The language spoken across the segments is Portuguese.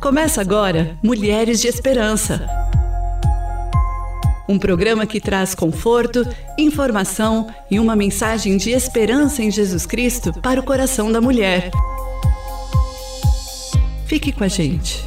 Começa agora Mulheres de Esperança. Um programa que traz conforto, informação e uma mensagem de esperança em Jesus Cristo para o coração da mulher. Fique com a gente.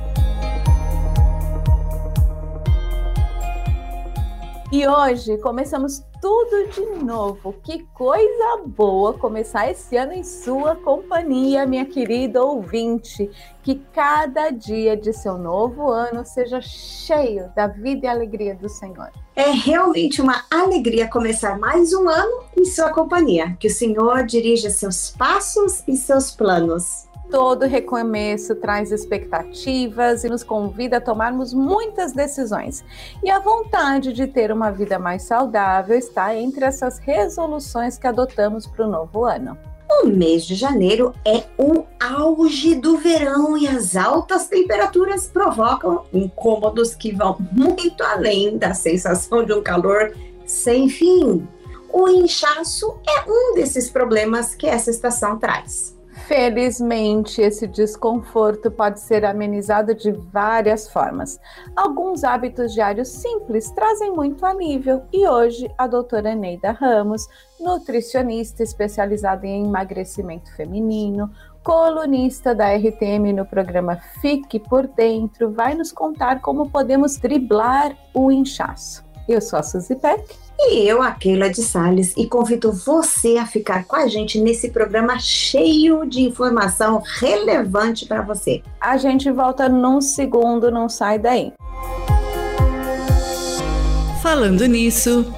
E hoje começamos tudo de novo. Que coisa boa começar esse ano em sua companhia, minha querida ouvinte. Que cada dia de seu novo ano seja cheio da vida e alegria do Senhor. É realmente uma alegria começar mais um ano em sua companhia. Que o Senhor dirija seus passos e seus planos. Todo recomeço traz expectativas e nos convida a tomarmos muitas decisões. E a vontade de ter uma vida mais saudável está entre essas resoluções que adotamos para o novo ano. O mês de janeiro é o auge do verão e as altas temperaturas provocam incômodos que vão muito além da sensação de um calor sem fim. O inchaço é um desses problemas que essa estação traz. Felizmente, esse desconforto pode ser amenizado de várias formas. Alguns hábitos diários simples trazem muito alívio e hoje a doutora Eneida Ramos, nutricionista especializada em emagrecimento feminino, colunista da RTM no programa Fique por Dentro, vai nos contar como podemos driblar o inchaço. Eu sou a Suzy Peck. E eu, a Keila de Sales, e convido você a ficar com a gente nesse programa cheio de informação relevante para você. A gente volta num segundo, não sai daí. Falando nisso...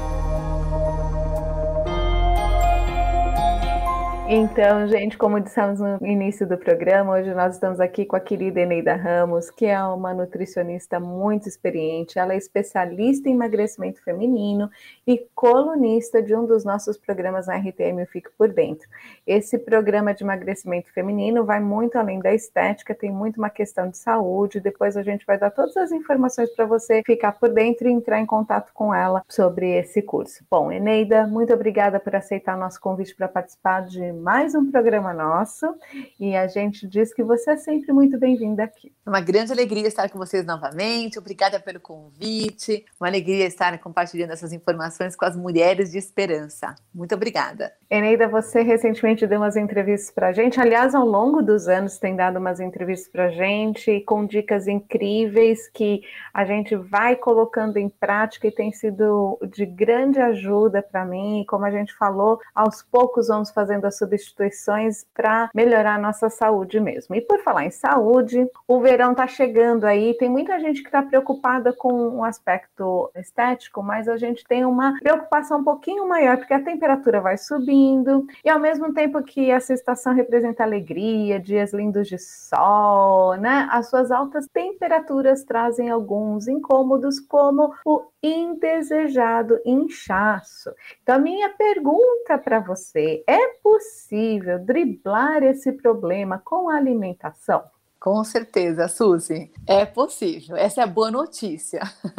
Então, gente, como dissemos no início do programa, hoje nós estamos aqui com a querida Eneida Ramos, que é uma nutricionista muito experiente. Ela é especialista em emagrecimento feminino e colunista de um dos nossos programas na RTM, Eu Fico por Dentro. Esse programa de emagrecimento feminino vai muito além da estética, tem muito uma questão de saúde. Depois a gente vai dar todas as informações para você ficar por dentro e entrar em contato com ela sobre esse curso. Bom, Eneida, muito obrigada por aceitar o nosso convite para participar de mais um programa nosso, e a gente diz que você é sempre muito bem-vinda aqui. Uma grande alegria estar com vocês novamente, obrigada pelo convite, uma alegria estar compartilhando essas informações com as mulheres de esperança. Muito obrigada. Eneida, você recentemente deu umas entrevistas pra gente, aliás, ao longo dos anos tem dado umas entrevistas pra gente, com dicas incríveis que a gente vai colocando em prática e tem sido de grande ajuda para mim, e como a gente falou, aos poucos vamos fazendo as substituições para melhorar a nossa saúde mesmo. E por falar em saúde, o verão está chegando aí, tem muita gente que está preocupada com o aspecto estético, mas a gente tem uma preocupação um pouquinho maior, porque a temperatura vai subindo, e ao mesmo tempo que essa estação representa alegria, dias lindos de sol, né? As suas altas temperaturas trazem alguns incômodos, como o indesejado inchaço. Então, a minha pergunta para você, é possível driblar esse problema com a alimentação? Com certeza, Suzy, é possível. Essa é a boa notícia.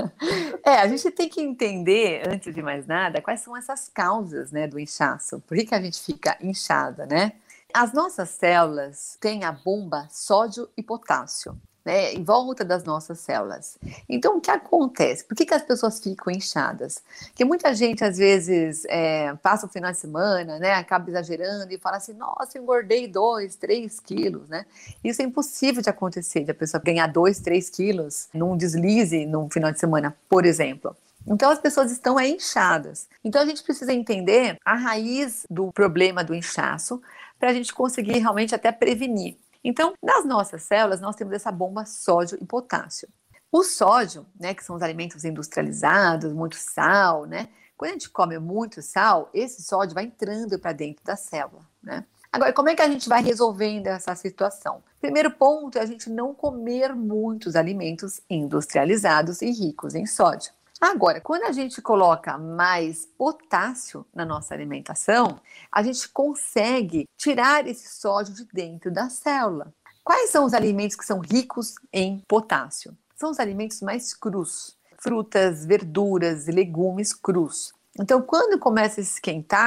A gente tem que entender, antes de mais nada, quais são essas causas, né, do inchaço. Por que a gente fica inchada, né? As nossas células têm a bomba sódio e potássio, né, em volta das nossas células. Então, o que acontece? Por que as pessoas ficam inchadas? Porque muita gente, às vezes, passa o final de semana, né, acaba exagerando e fala assim, nossa, eu engordei 2, 3 quilos, né? Isso é impossível de acontecer, de a pessoa ganhar 2, 3 quilos num deslize num final de semana, por exemplo. Então, as pessoas estão inchadas. Então, a gente precisa entender a raiz do problema do inchaço para a gente conseguir realmente até prevenir. Então, nas nossas células, nós temos essa bomba sódio e potássio. O sódio, né, que são os alimentos industrializados, muito sal, né? Quando a gente come muito sal, esse sódio vai entrando para dentro da célula, né? Agora, como é que a gente vai resolvendo essa situação? Primeiro ponto é a gente não comer muitos alimentos industrializados e ricos em sódio. Agora, quando a gente coloca mais potássio na nossa alimentação, a gente consegue tirar esse sódio de dentro da célula. Quais são os alimentos que são ricos em potássio? São os alimentos mais crus, frutas, verduras e legumes crus. Então, quando começa a esquentar,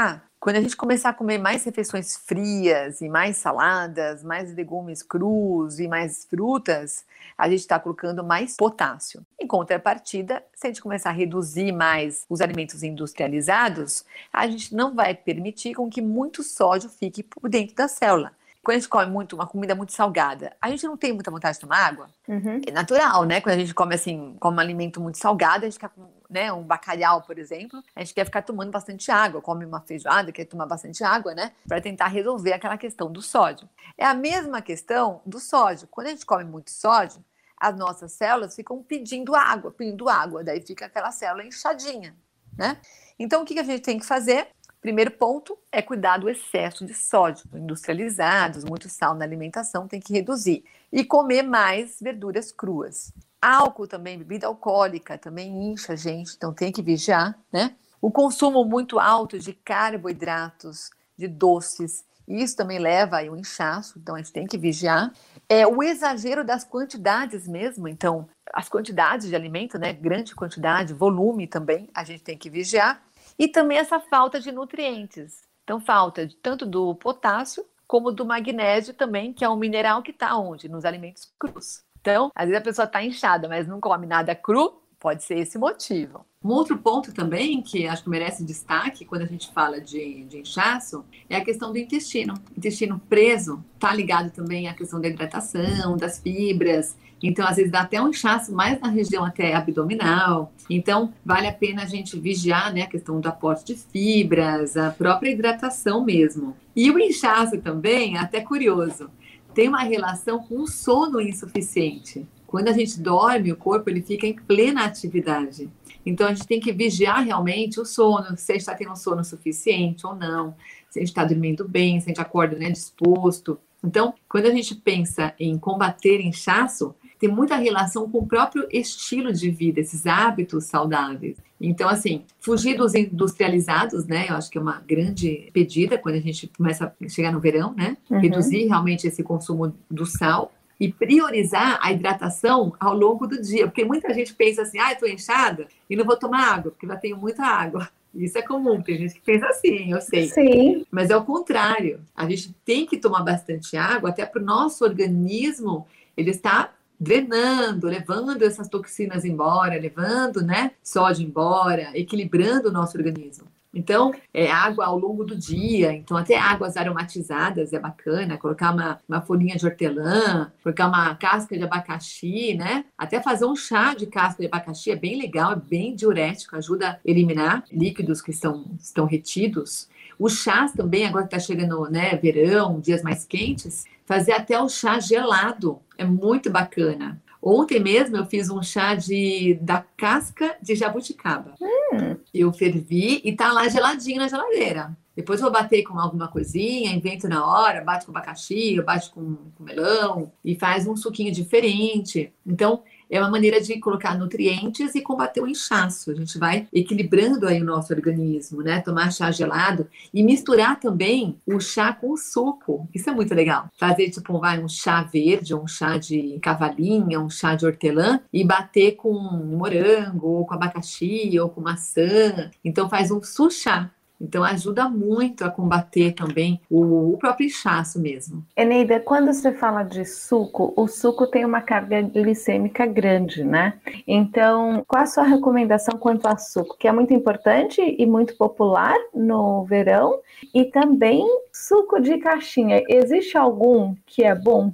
Quando a gente começar a comer mais refeições frias e mais saladas, mais legumes crus e mais frutas, a gente está colocando mais potássio. Em contrapartida, se a gente começar a reduzir mais os alimentos industrializados, a gente não vai permitir com que muito sódio fique por dentro da célula. Quando a gente come uma comida muito salgada, a gente não tem muita vontade de tomar água? É natural, né? Quando a gente come um alimento muito salgado, a gente quer, né, um bacalhau, por exemplo, a gente quer ficar tomando bastante água, come uma feijoada, quer tomar bastante água, né? Para tentar resolver aquela questão do sódio. É a mesma questão do sódio. Quando a gente come muito sódio, as nossas células ficam pedindo água, daí fica aquela célula inchadinha, né? Então, o que a gente tem que fazer? Primeiro ponto é cuidar do excesso de sódio. Industrializados, muito sal na alimentação, tem que reduzir. E comer mais verduras cruas. Álcool também, bebida alcoólica, também incha a gente, então tem que vigiar, né? O consumo muito alto de carboidratos, de doces, isso também leva a um inchaço, então a gente tem que vigiar. O exagero das quantidades mesmo, então as quantidades de alimento, né? Grande quantidade, volume também, a gente tem que vigiar. E também essa falta de nutrientes. Então, falta tanto do potássio como do magnésio também, que é um mineral que está onde? Nos alimentos crus. Então, às vezes a pessoa está inchada, mas não come nada cru, pode ser esse motivo. Um outro ponto também, que acho que merece destaque quando a gente fala de inchaço, é a questão do intestino. O intestino preso está ligado também à questão da hidratação, das fibras. Então, às vezes, dá até um inchaço mais na região até abdominal. Então, vale a pena a gente vigiar, né, a questão do aporte de fibras, a própria hidratação mesmo. E o inchaço também, até curioso, tem uma relação com o sono insuficiente. Quando a gente dorme, o corpo ele fica em plena atividade. Então, a gente tem que vigiar realmente o sono, se a gente está tendo um sono suficiente ou não, se a gente está dormindo bem, se a gente acorda, né, disposto. Então, quando a gente pensa em combater inchaço, tem muita relação com o próprio estilo de vida, esses hábitos saudáveis. Então, assim, fugir dos industrializados, né? Eu acho que é uma grande pedida quando a gente começa a chegar no verão, né? Reduzir realmente esse consumo do sal e priorizar a hidratação ao longo do dia. Porque muita gente pensa assim, eu tô inchada e não vou tomar água, porque já tenho muita água. Isso é comum, tem gente que pensa assim, eu sei. Sim. Mas é o contrário. A gente tem que tomar bastante água, até para o nosso organismo, ele está drenando, levando essas toxinas embora, levando, né, sódio embora, equilibrando o nosso organismo. Então, água ao longo do dia, então até águas aromatizadas é bacana, colocar uma folhinha de hortelã, colocar uma casca de abacaxi, né? Até fazer um chá de casca de abacaxi é bem legal, é bem diurético, ajuda a eliminar líquidos que estão retidos. Os chás também, agora que está chegando, né, verão, dias mais quentes, fazer até o chá gelado é muito bacana. Ontem mesmo eu fiz um chá da casca de jabuticaba. Eu fervi e tá lá geladinho na geladeira. Depois vou bater com alguma coisinha, invento na hora, bate com abacaxi, bate com melão e faz um suquinho diferente. Então, é uma maneira de colocar nutrientes e combater o inchaço. A gente vai equilibrando aí o nosso organismo, né? Tomar chá gelado e misturar também o chá com o suco. Isso é muito legal. Fazer tipo um chá verde, um chá de cavalinha, um chá de hortelã e bater com morango, ou com abacaxi, ou com maçã. Então faz um suchá. Então, ajuda muito a combater também o próprio inchaço mesmo. Eneida, quando você fala de suco, o suco tem uma carga glicêmica grande, né? Então, qual a sua recomendação quanto a suco? Que é muito importante e muito popular no verão. E também suco de caixinha. Existe algum que é bom?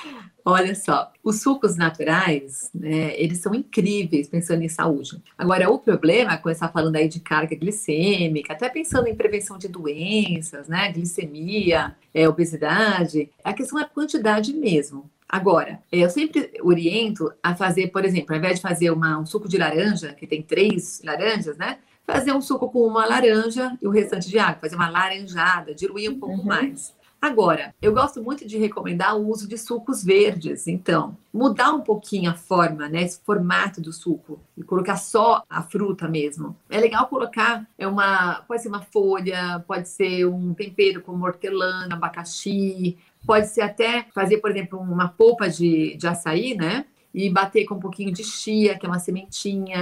Olha só, os sucos naturais, né, eles são incríveis pensando em saúde. Agora, o problema, quando você está falando aí de carga glicêmica, até pensando em prevenção de doenças, né, glicemia, obesidade, a questão é a quantidade mesmo. Agora, eu sempre oriento a fazer, por exemplo, ao invés de fazer um suco de laranja, que tem 3 laranjas, né, fazer um suco com uma laranja e o restante de água, fazer uma laranjada, diluir um pouco mais. Agora, eu gosto muito de recomendar o uso de sucos verdes. Então, mudar um pouquinho a forma, né, esse formato do suco e colocar só a fruta mesmo. É legal colocar, pode ser uma folha, pode ser um tempero como hortelã, abacaxi, pode ser até fazer, por exemplo, uma polpa de açaí, né, e bater com um pouquinho de chia, que é uma sementinha.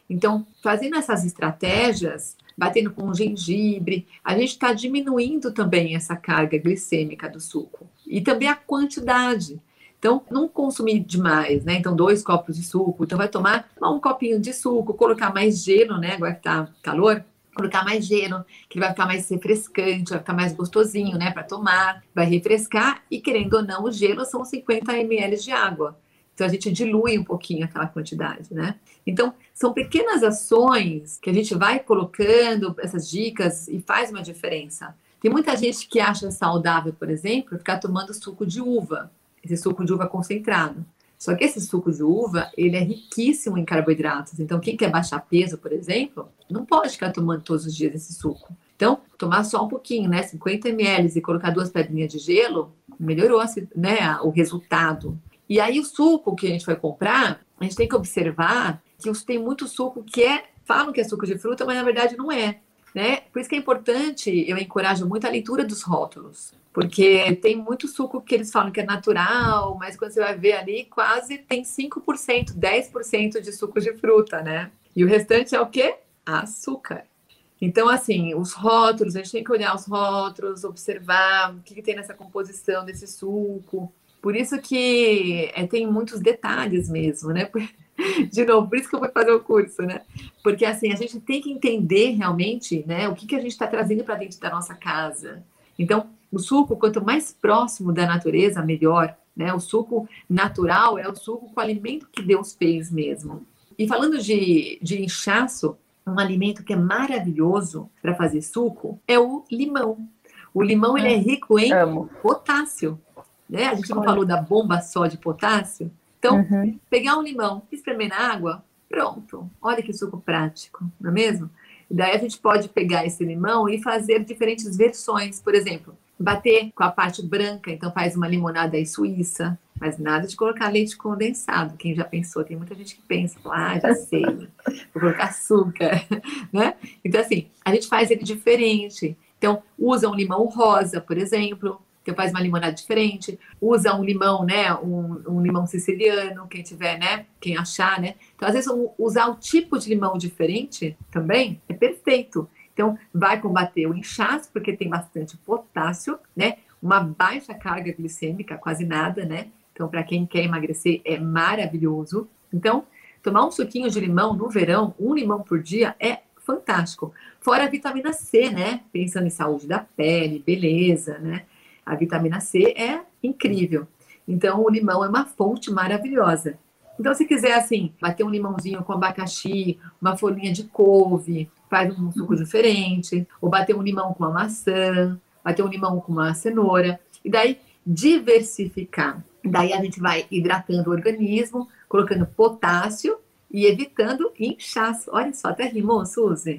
Então, fazendo essas estratégias, batendo com gengibre, a gente está diminuindo também essa carga glicêmica do suco. E também a quantidade. Então, não consumir demais, né? Então, 2 copos de suco. Então, vai tomar um copinho de suco, colocar mais gelo, né? Agora que tá calor, colocar mais gelo, que ele vai ficar mais refrescante, vai ficar mais gostosinho, né? Para tomar, vai refrescar. E, querendo ou não, o gelo são 50 ml de água. Então, a gente dilui um pouquinho aquela quantidade, né? Então, são pequenas ações que a gente vai colocando, essas dicas, e faz uma diferença. Tem muita gente que acha saudável, por exemplo, ficar tomando suco de uva, esse suco de uva concentrado. Só que esse suco de uva, ele é riquíssimo em carboidratos. Então, quem quer baixar peso, por exemplo, não pode ficar tomando todos os dias esse suco. Então, tomar só um pouquinho, né? 50 ml e colocar 2 pedrinhas de gelo, melhorou, né, o resultado. E aí, o suco que a gente vai comprar, a gente tem que observar que tem muito suco que falam que é suco de fruta, mas na verdade não é, né? Por isso que é importante, eu encorajo muito a leitura dos rótulos, porque tem muito suco que eles falam que é natural, mas quando você vai ver ali, quase tem 5%, 10% de suco de fruta, né? E o restante é o quê? Açúcar. Então, assim, os rótulos, a gente tem que olhar os rótulos, observar o que tem nessa composição desse suco. Por isso que tem muitos detalhes mesmo, né? De novo, por isso que eu vou fazer o curso, né? Porque, assim, a gente tem que entender realmente, né, o que a gente está trazendo para dentro da nossa casa. Então, o suco, quanto mais próximo da natureza, melhor, né? O suco natural é o suco com o alimento que Deus fez mesmo. E falando de inchaço, um alimento que é maravilhoso para fazer suco é o limão. O limão, ele é rico em potássio. Né? A gente não falou da bomba só de potássio? Então, pegar um limão, espremer na água, pronto. Olha que suco prático, não é mesmo? E daí a gente pode pegar esse limão e fazer diferentes versões. Por exemplo, bater com a parte branca, então faz uma limonada aí suíça, mas nada de colocar leite condensado. Quem já pensou? Tem muita gente que pensa, já sei, vou colocar açúcar, né? Então, assim, a gente faz ele diferente. Então, usa um limão rosa, por exemplo. Então faz uma limonada diferente, usa um limão, né, um limão siciliano, quem tiver, né, quem achar, né. Então, às vezes, usar um tipo de limão diferente também é perfeito. Então, vai combater o inchaço, porque tem bastante potássio, né, uma baixa carga glicêmica, quase nada, né. Então, para quem quer emagrecer, é maravilhoso. Então, tomar um suquinho de limão no verão, 1 limão por dia, é fantástico. Fora a vitamina C, né, pensando em saúde da pele, beleza, né. A vitamina C é incrível. Então, o limão é uma fonte maravilhosa. Então, se quiser, assim, bater um limãozinho com abacaxi, uma folhinha de couve, faz um suco diferente. Ou bater um limão com uma maçã, bater um limão com uma cenoura. E daí, diversificar. Daí, a gente vai hidratando o organismo, colocando potássio e evitando inchaço. Olha só, até rimou, Suzy.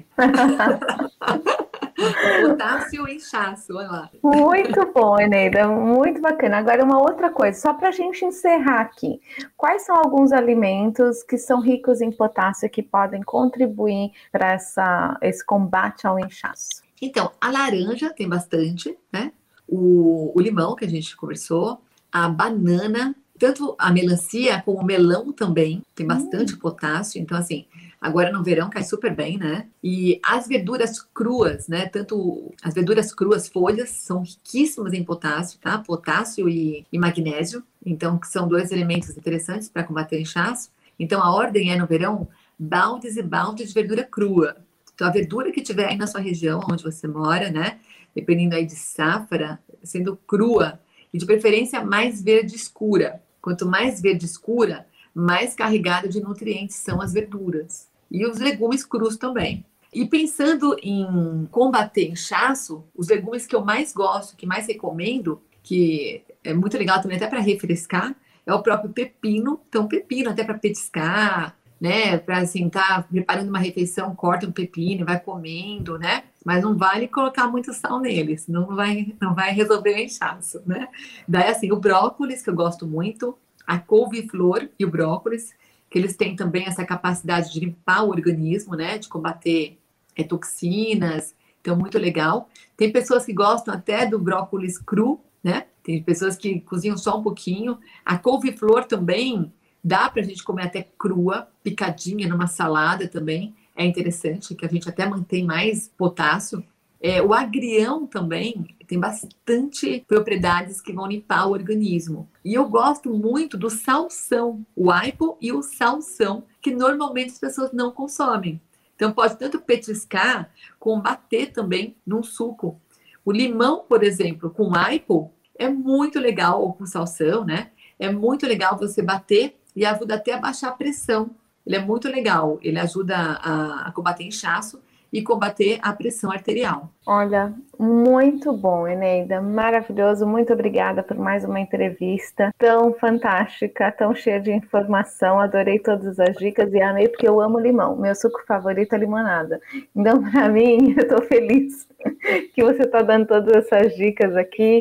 Potássio e inchaço, olha lá. Muito bom, Eneida, muito bacana. Agora, uma outra coisa, só para a gente encerrar aqui. Quais são alguns alimentos que são ricos em potássio que podem contribuir para esse combate ao inchaço? Então, a laranja tem bastante, né? O limão, que a gente conversou, a banana, tanto a melancia como o melão também tem bastante potássio. Então, assim, agora no verão cai super bem, né? E as verduras cruas, né? Tanto as verduras cruas, folhas, são riquíssimas em potássio, tá? Potássio e magnésio. Então, que são 2 elementos interessantes para combater o inchaço. Então, a ordem é no verão, baldes e baldes de verdura crua. Então, a verdura que tiver aí na sua região, onde você mora, né? Dependendo aí de safra, sendo crua. E de preferência mais verde escura. Quanto mais verde escura, mais carregado de nutrientes são as verduras. E os legumes crus também. E pensando em combater inchaço, os legumes que eu mais gosto, que mais recomendo, que é muito legal também até para refrescar, é o próprio pepino. Então, pepino até para petiscar, né? Para assim, tá preparando uma refeição, corta um pepino, vai comendo, né? Mas não vale colocar muito sal neles, não vai resolver o inchaço, né? Daí, assim, o brócolis, que eu gosto muito, a couve-flor e o brócolis, que eles têm também essa capacidade de limpar o organismo, né? De combater toxinas, então muito legal. Tem pessoas que gostam até do brócolis cru, né? Tem pessoas que cozinham só um pouquinho. A couve-flor também, Dá para a gente comer até crua, picadinha numa salada também. É interessante, que a gente até mantém mais potássio. O agrião também tem bastante propriedades que vão limpar o organismo. E eu gosto muito do salsão, o aipo e o salsão, que normalmente as pessoas não consomem. Então pode tanto petiscar, como bater também num suco. O limão, por exemplo, com aipo, é muito legal, ou com salsão, né? É muito legal você bater e ajuda até a baixar a pressão. Ele é muito legal, ele ajuda a combater inchaço e combater a pressão arterial. Olha, muito bom, Eneida, maravilhoso. Muito obrigada por mais uma entrevista tão fantástica, tão cheia de informação. Adorei todas as dicas e amei porque eu amo limão. Meu suco favorito é limonada. Então, para mim, eu estou feliz que você está dando todas essas dicas aqui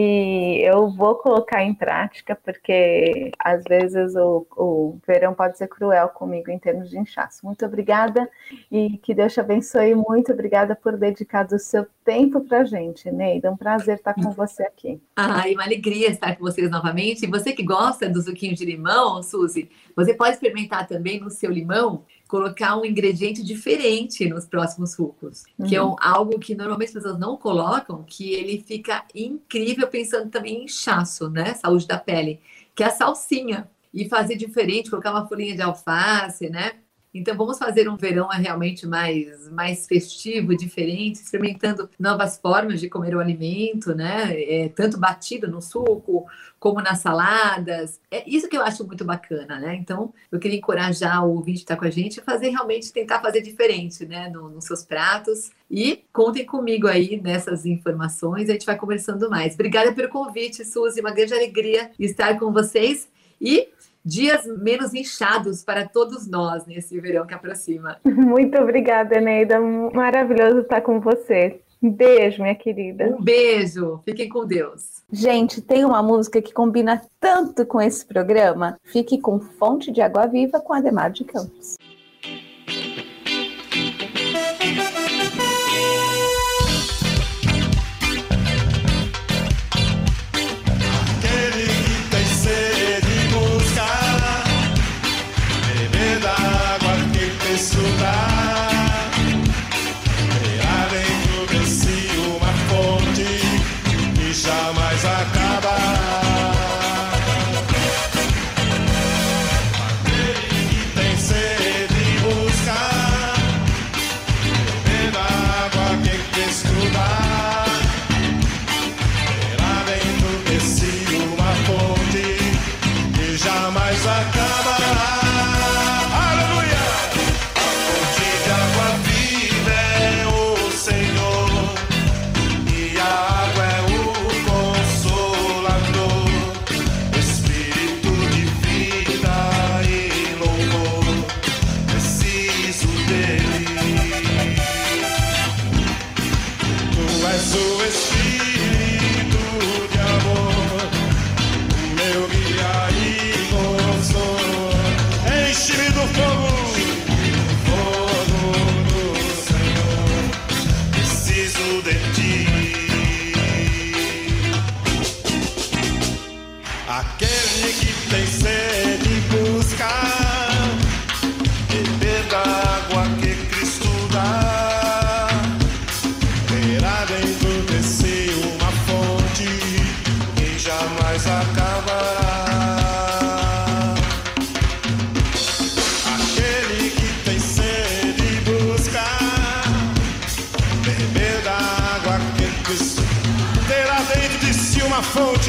e eu vou colocar em prática porque às vezes o verão pode ser cruel comigo em termos de inchaço. Muito obrigada e que Deus te abençoe. Muito obrigada por dedicar o seu tempo para a gente, Neida. É um prazer estar com você aqui. E uma alegria estar com vocês novamente. E você que gosta do suquinho de limão, Suzy, você pode experimentar também no seu limão colocar um ingrediente diferente nos próximos sucos, que é algo que normalmente as pessoas não colocam, que ele fica incrível pensando também em inchaço, né? Saúde da pele, que é a salsinha. E fazer diferente, colocar uma folhinha de alface, né? Então, vamos fazer um verão realmente mais festivo, diferente, experimentando novas formas de comer o alimento, né? Tanto batido no suco, como nas saladas. É isso que eu acho muito bacana, né? Então, eu queria encorajar o ouvinte que está com a gente a fazer realmente, tentar fazer diferente, né? Nos seus pratos. E contem comigo aí nessas informações, a gente vai conversando mais. Obrigada pelo convite, Suzy, uma grande alegria estar com vocês. E dias menos inchados para todos nós nesse verão que aproxima. Muito obrigada, Eneida. Maravilhoso estar com você. Um beijo, minha querida. Um beijo. Fiquem com Deus. Gente, tem uma música que combina tanto com esse programa. Fique com Fonte de Água Viva com Adhemar de Campos. Jamais acaba. Aquele que tem sede buscar, bebendo água que estudar, terá dentro de si uma fonte que jamais acabará. Aleluia! A fonte de água viva é o Senhor, e a água é o o Espírito de amor, o meu guia e consolo. Enche-me do fogo do Senhor, preciso de ti. Aquele que tem sede buscar, beber da água que Cristo dá, terá dentro de si uma fonte que jamais acabará. Aquele que tem sede buscar, beber da água que Cristo terá dentro de si uma fonte,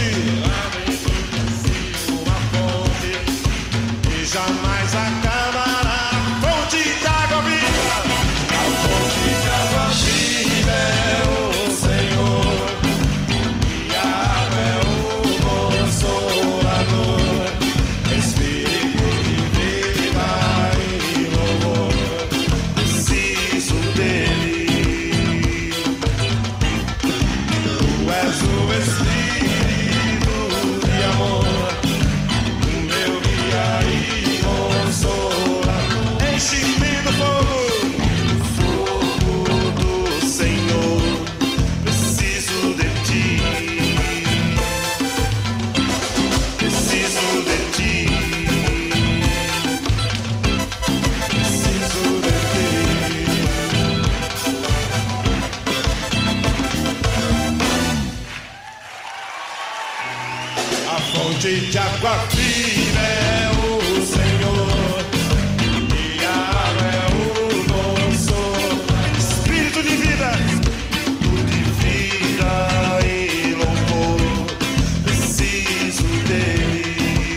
que jamais acabará. Fonte de água viva, a fonte de água viva é o Senhor, e a água é o Consolador, Espírito de vida e louvor, preciso dele. Tu és o Espírito de amor, o meu guia e consolador. A fonte de água viva é o Senhor, e a água é o nosso Espírito de vida, e louvor. Preciso dele.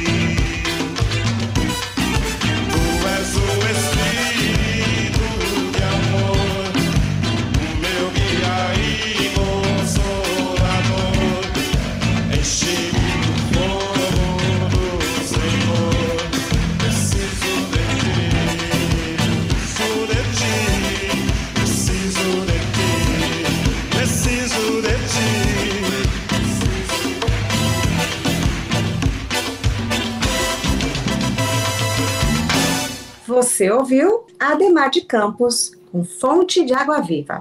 Tu és o Espírito de amor, o meu guia e consolador. Enche-me do fogo do Senhor. Preciso de ti, preciso de ti, preciso de ti. Você ouviu Ademar de Campos com Fonte de Água Viva.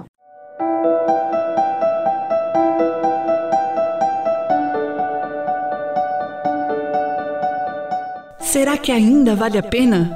Será que ainda vale a pena?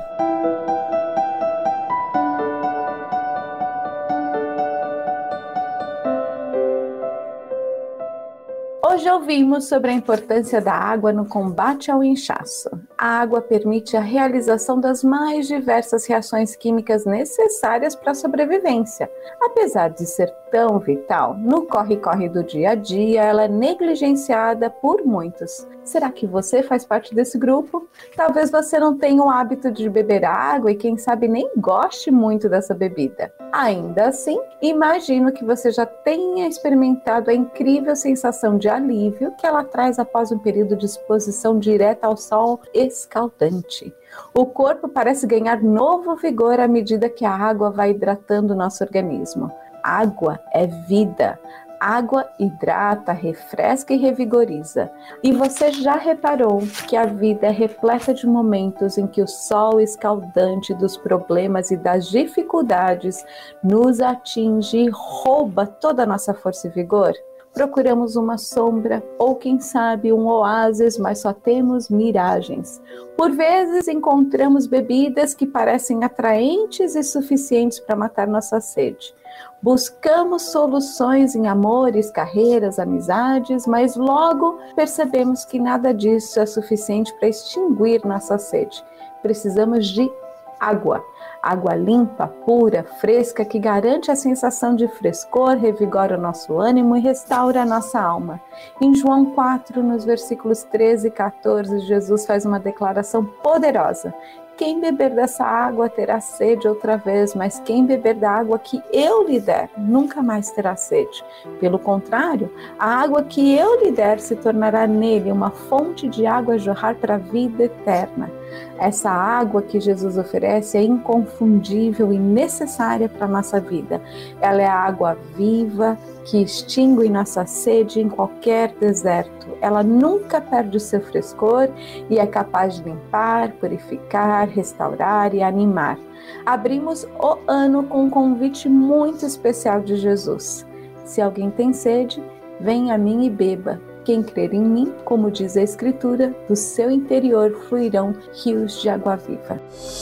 Hoje ouvimos sobre a importância da água no combate ao inchaço. A água permite a realização das mais diversas reações químicas necessárias para a sobrevivência. Apesar de ser tão vital, no corre-corre do dia a dia, ela é negligenciada por muitos. Será que você faz parte desse grupo? Talvez você não tenha o hábito de beber água e quem sabe nem goste muito dessa bebida. Ainda assim, imagino que você já tenha experimentado a incrível sensação de alívio que ela traz após um período de exposição direta ao sol escaldante. O corpo parece ganhar novo vigor à medida que a água vai hidratando o nosso organismo. Água é vida. Água hidrata, refresca e revigoriza. E você já reparou que a vida é repleta de momentos em que o sol escaldante dos problemas e das dificuldades nos atinge e rouba toda a nossa força e vigor? Procuramos uma sombra ou, quem sabe, um oásis, mas só temos miragens. Por vezes encontramos bebidas que parecem atraentes e suficientes para matar nossa sede. Buscamos soluções em amores, carreiras, amizades, mas logo percebemos que nada disso é suficiente para extinguir nossa sede. Precisamos de água. Água limpa, pura, fresca, que garante a sensação de frescor, revigora o nosso ânimo e restaura a nossa alma. Em João 4, nos versículos 13 e 14, Jesus faz uma declaração poderosa. Quem beber dessa água terá sede outra vez, mas quem beber da água que eu lhe der, nunca mais terá sede. Pelo contrário, a água que eu lhe der se tornará nele uma fonte de água a jorrar para a vida eterna. Essa água que Jesus oferece é inconfundível e necessária para a nossa vida. Ela é a água viva que extingue nossa sede em qualquer deserto. Ela nunca perde o seu frescor e é capaz de limpar, purificar, restaurar e animar. Abrimos o ano com um convite muito especial de Jesus. Se alguém tem sede, venha a mim e beba. Quem crer em mim, como diz a Escritura, do seu interior fluirão rios de água viva.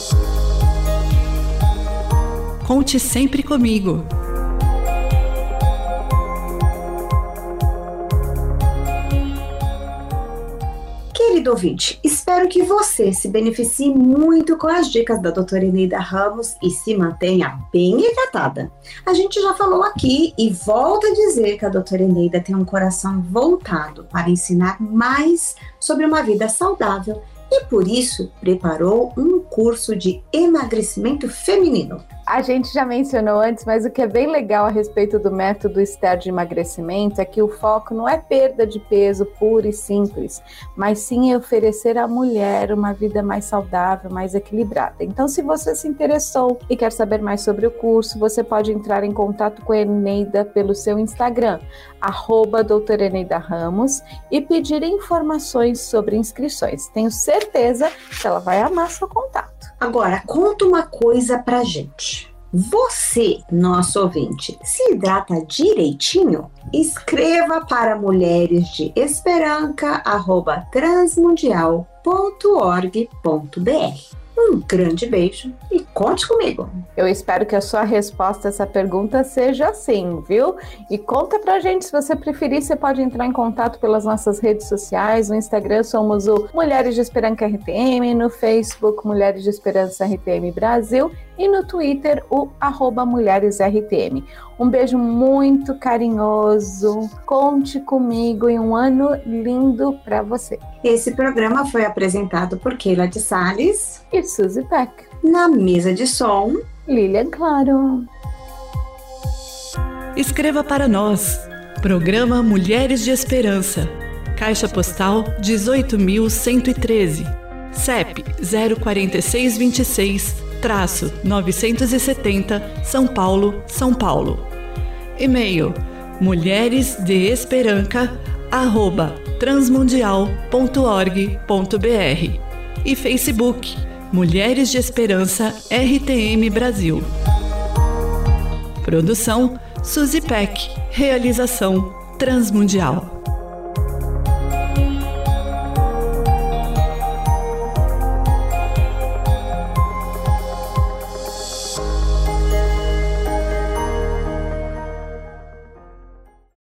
Conte sempre comigo. Querido ouvinte, espero que você se beneficie muito com as dicas da doutora Eneida Ramos e se mantenha bem hidratada. A gente já falou aqui e volto a dizer que a doutora Eneida tem um coração voltado para ensinar mais sobre uma vida saudável e por isso preparou um curso de emagrecimento feminino. A gente já mencionou antes, mas o que é bem legal a respeito do método Esther de emagrecimento é que o foco não é perda de peso pura e simples, mas sim oferecer à mulher uma vida mais saudável, mais equilibrada. Então, se você se interessou e quer saber mais sobre o curso, você pode entrar em contato com a Eneida pelo seu Instagram, @doutora Eneida Ramos, e pedir informações sobre inscrições. Tenho certeza que ela vai amar seu contato. Agora, conta uma coisa pra gente. Você, nosso ouvinte, se hidrata direitinho? Escreva para Mulheres de Esperança @transmundial.org.br. Um grande beijo e conte comigo. Eu espero que a sua resposta a essa pergunta seja sim, viu? E conta pra gente, se você preferir, você pode entrar em contato pelas nossas redes sociais. No Instagram somos o Mulheres de Esperança RTM, no Facebook Mulheres de Esperança RTM Brasil e no Twitter o @MulheresRTM. Um beijo muito carinhoso, conte comigo e um ano lindo para você. Esse programa foi apresentado por Keila de Sales e Suzy Peck. Na mesa de som, Lilian Claro. Escreva para nós. Programa Mulheres de Esperança. Caixa Postal 18.113. CEP 04626-970, São Paulo, São Paulo. E-mail mulheresdeesperanca@transmundial.org.br e Facebook Mulheres de Esperança RTM Brasil. Produção Suzy Peck. Realização Transmundial.